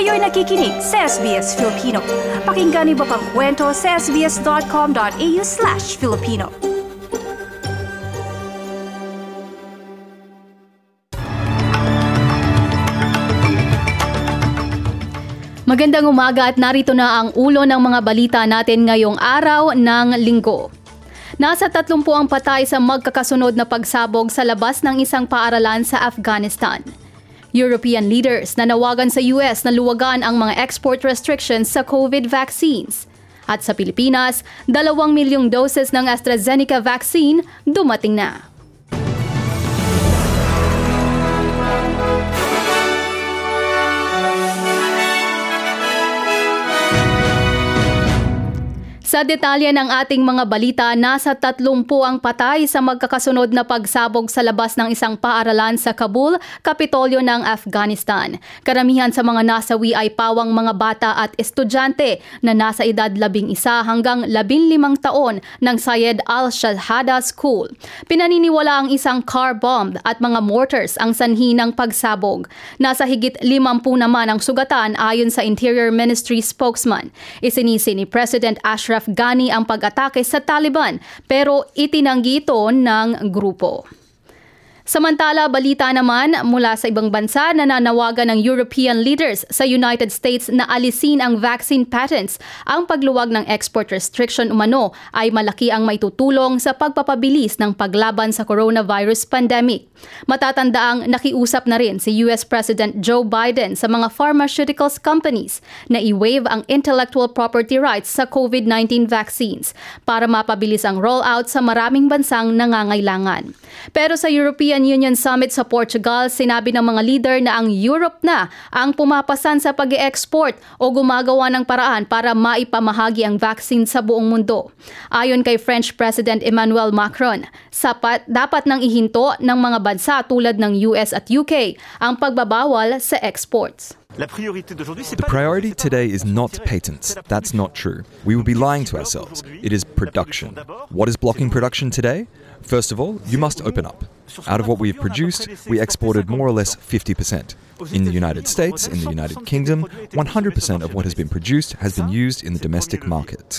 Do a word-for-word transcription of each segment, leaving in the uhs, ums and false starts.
Kayo'y nakikinig sa S B S Filipino. Pakinggan niyo pa pang kwento sa sbs.com.au slash Filipino. Magandang umaga at narito na ang ulo ng mga balita natin ngayong araw ng Linggo. Nasa tatlumpu ang patay sa magkakasunod na pagsabog sa labas ng isang paaralan sa Afghanistan. European leaders nanawagan sa U S na luwagan ang mga export restrictions sa COVID vaccines. At sa Pilipinas, dalawang milyong doses ng AstraZeneca vaccine dumating na. Sa detalye ng ating mga balita, nasa tatlumpu ang patay sa magkakasunod na pagsabog sa labas ng isang paaralan sa Kabul, kapitolyo ng Afghanistan. Karamihan sa mga nasawi ay pawang mga bata at estudyante na nasa edad labing isa hanggang labing limang taon ng Syed al-Shahada School. Pinaniniwala ang isang car bomb at mga mortars ang sanhi ng pagsabog. Nasa higit limampu naman ang sugatan ayon sa Interior Ministry spokesman. Isinisi ni President Ashraf Ghani ang pag-atake sa Taliban pero itinanggi ito ng grupo. Samantala, balita naman mula sa ibang bansa, nananawagan ng European leaders sa United States na alisin ang vaccine patents. Ang pagluwag ng export restriction umano ay malaki ang maitutulong sa pagpapabilis ng paglaban sa coronavirus pandemic. Matatandaang nakiusap na rin si U S President Joe Biden sa mga pharmaceuticals companies na i-waive ang intellectual property rights sa COVID nineteen vaccines para mapabilis ang rollout sa maraming bansang nangangailangan. Pero sa European Union Summit sa Portugal, sinabi ng mga leader na ang Europe na ang pumapasan sa pag-e-export o gumagawa ng paraan para maipamahagi ang vaccine sa buong mundo. Ayon kay French President Emmanuel Macron, sapat dapat nang ihinto ng mga bansa tulad ng U S at U K ang pagbabawal sa exports. The priority today is not patents. That's not true. We would be lying to ourselves. It is production. What is blocking production today? First of all, you must open up. Out of what we've produced, we exported more or less fifty percent. In the United States, in the United Kingdom, one hundred percent of what has been produced has been used in the domestic market.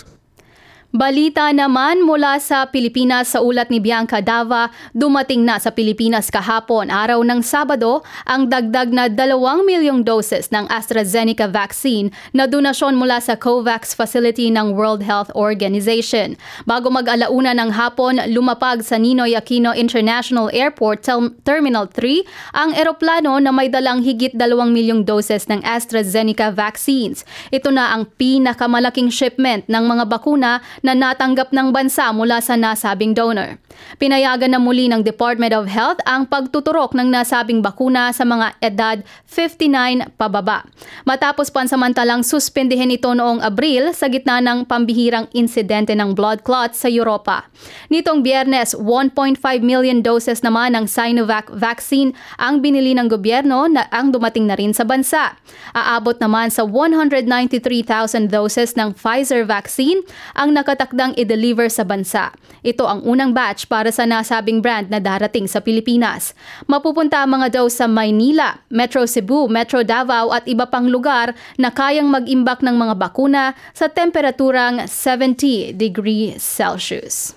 Balita naman mula sa Pilipinas sa ulat ni Bianca Dava, dumating na sa Pilipinas kahapon araw ng Sabado ang dagdag na dalawang milyong doses ng AstraZeneca vaccine na donasyon mula sa COVAX facility ng World Health Organization. Bago mag-alauna ng hapon, lumapag sa Ninoy Aquino International Airport Terminal three ang eroplano na may dalang higit dalawang milyong doses ng AstraZeneca vaccines. Ito na ang pinakamalaking shipment ng mga bakuna na natanggap ng bansa mula sa nasabing donor. Pinayagan na muli ng Department of Health ang pagtuturok ng nasabing bakuna sa mga edad fifty-nine pababa. Matapos pansamantalang suspendihin ito noong Abril sa gitna ng pambihirang insidente ng blood clot sa Europa. Nitong Biyernes, one point five million doses naman ng Sinovac vaccine ang binili ng gobyerno na ang dumating na rin sa bansa. Aabot naman sa one hundred ninety-three thousand doses ng Pfizer vaccine ang nakatakdang i-deliver sa bansa. Ito ang unang batch para sa nasabing brand na darating sa Pilipinas. Mapupunta ang mga dose sa Maynila, Metro Cebu, Metro Davao at iba pang lugar na kayang mag-imbak ng mga bakuna sa temperaturang seventy degrees Celsius.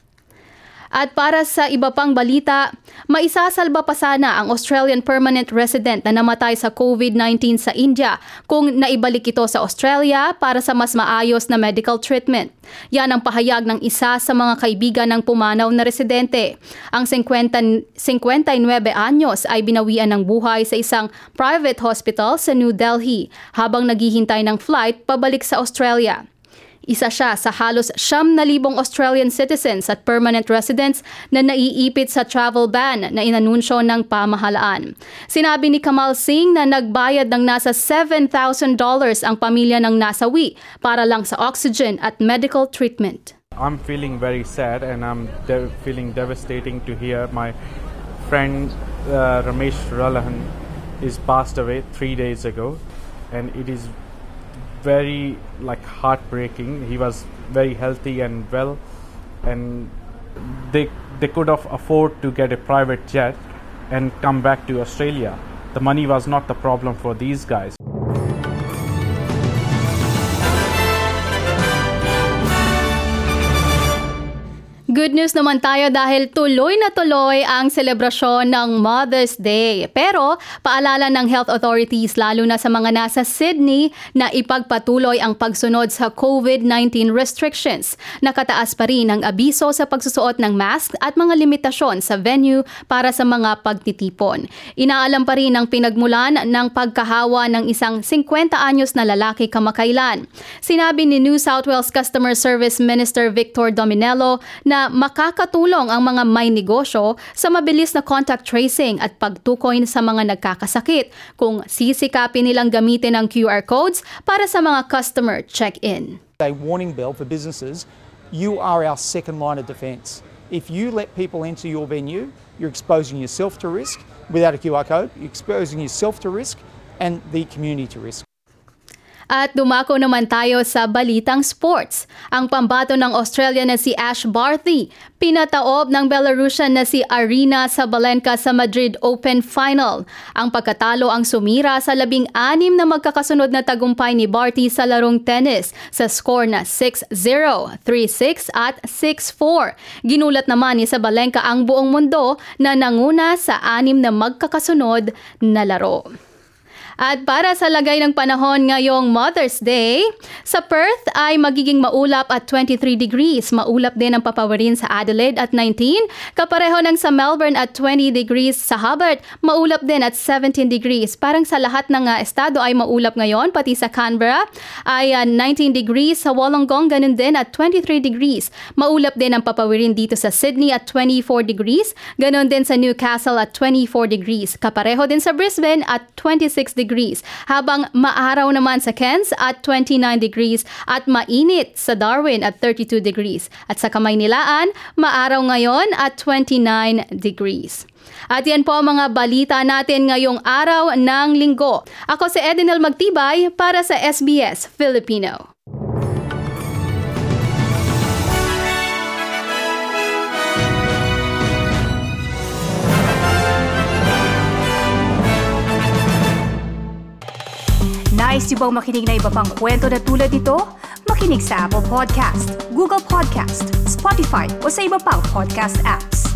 At para sa iba pang balita, maisasalba pa sana ang Australian permanent resident na namatay sa COVID nineteen sa India kung naibalik ito sa Australia para sa mas maayos na medical treatment. Yan ang pahayag ng isa sa mga kaibigan ng pumanaw na residente. Ang fifty-nine anyos ay binawian ng buhay sa isang private hospital sa New Delhi habang naghihintay ng flight pabalik sa Australia. Isa siya sa halos siyam na libong Australian citizens at permanent residents na naiipit sa travel ban na inanunsyo ng pamahalaan. Sinabi ni Kamal Singh na nagbayad ng nasa seven thousand dollars ang pamilya ng nasawi para lang sa oxygen at medical treatment. I'm feeling very sad and I'm de- feeling devastating to hear my friend uh, Ramesh Ralahan is passed away three days ago, and it is very like heartbreaking. He was very healthy and well, and they they could have afford to get a private jet and come back to Australia. The money was not the problem for these guys. good news naman tayo dahil tuloy na tuloy ang selebrasyon ng Mother's Day. Pero paalala ng health authorities lalo na sa mga nasa Sydney na ipagpatuloy ang pagsunod sa COVID nineteen restrictions. Nakataas pa rin ang abiso sa pagsusuot ng mask at mga limitasyon sa venue para sa mga pagtitipon. Inaalam pa rin ang pinagmulan ng pagkahawa ng isang fifty anyos na lalaki kamakailan. Sinabi ni New South Wales Customer Service Minister Victor Dominello na makakatulong ang mga may negosyo sa mabilis na contact tracing at pagtukoy sa mga nagkakasakit kung sisikapin nilang gamitin ang Q R codes para sa mga customer check-in. A warning bell for businesses, you are our second line of defence. If you let people into your venue, you're exposing yourself to risk. Without a Q R code, you're exposing yourself to risk and the community to risk. At dumako naman tayo sa balitang sports. Ang pambato ng Australia na si Ash Barty, pinataob ng Belarusian na si Arina Sabalenka sa Madrid Open Final. Ang pagkatalo ang sumira sa labing-anim na magkakasunod na tagumpay ni Barty sa larong tennis sa score na six zero, three six at six four. Ginulat naman ni Sabalenka ang buong mundo na nanguna sa anim na magkakasunod na laro. At para sa lagay ng panahon ngayong Mother's Day, sa Perth ay magiging maulap at twenty-three degrees. Maulap din ang papawirin sa Adelaide at nineteen. Kapareho ng sa Melbourne at twenty degrees. Sa Hobart, maulap din at seventeen degrees. Parang sa lahat ng uh, estado ay maulap ngayon. Pati sa Canberra ay uh, nineteen degrees. Sa Wollongong, ganun din at twenty-three degrees. Maulap din ang papawirin dito sa Sydney at twenty-four degrees. Ganun din sa Newcastle at twenty-four degrees. Kapareho din sa Brisbane at twenty-six degrees. degrees. Habang maaraw naman sa Cairns at twenty-nine degrees at mainit sa Darwin at thirty-two degrees. At sa Kamaynilaan, maaraw ngayon at twenty-nine degrees. At yan po ang mga balita natin ngayong araw ng linggo. Ako si Edinel Magtibay para sa S B S Filipino. Nice yung bang makinig na iba pang kwento na tulad ito? Makinig sa Apple Podcast, Google Podcast, Spotify o sa iba pang podcast apps.